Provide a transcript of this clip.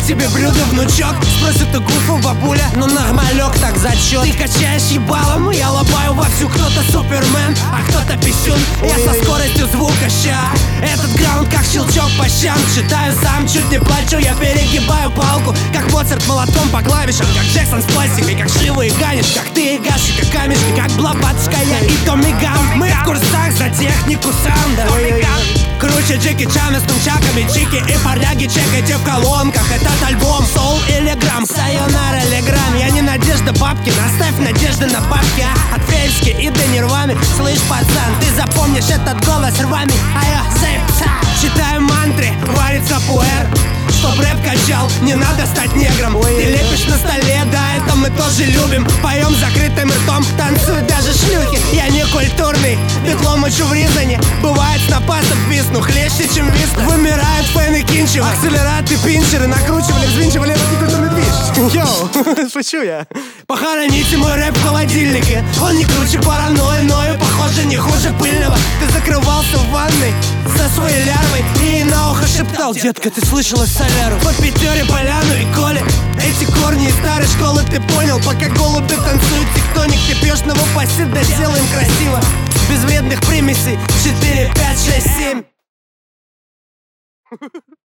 тебе блюдо, внучок? Спросит у гуфу бабуля, ну нормалек, так зачет. Ты качаешь ебалом, я лобаю вовсю. Кто-то супермен, а кто-то писюн. Я со скоростью звука ща. Этот граунд как щелчок по щам. Читаю сам, чуть не плачу, я перегибаю палку, как Моцарт молотком по клавишам, как Джексон с пластикой, как Шиву и Ганиш, как ты и Гаши, как камешки, как Блаватская и Томми Ган. Мы в курсах за технику саунда. Круче Джеки Чана с нунчаками, чики и парняги, чекайте в колонках. Этот альбом Soul или Грамм, Сайонара или Грамм. Я не Надежда Бабкина, оставь надежды на бабки. От Фельски и до Нирваны. Слышь, пацан, ты запомнишь этот голос рваный, а я зэпца. Читаю мантры, варится пуэр. Чтоб рэп качал, не надо стать негром. Ты лепишь на столе, да, это мы тоже любим. Поем закрытым ртом, танцуют даже шлюхи. Я не культурный, битлом учу в Рязани. Бывает снопастом висну, хлеще, чем виски. Вымирают фэны кинчева, акселераты, пинчеры. Накручивали, взвинчивали этот некультурный движ. Йоу, шучу я. Похороните мой рэп в холодильнике. Он не круче паранойи, похоже, не хуже пыльного. Ты закрывался в ванной со своей лярвой и на ухо шептал: детка, ты слышала Соляру? По Пятере, Поляну и Коле. Эти корни из старой школы ты понял. Пока голуби танцуют тектоник, ты пьешь на вопасе, да сделаем красиво. Без вредных примесей. 4, 5, 6, 7.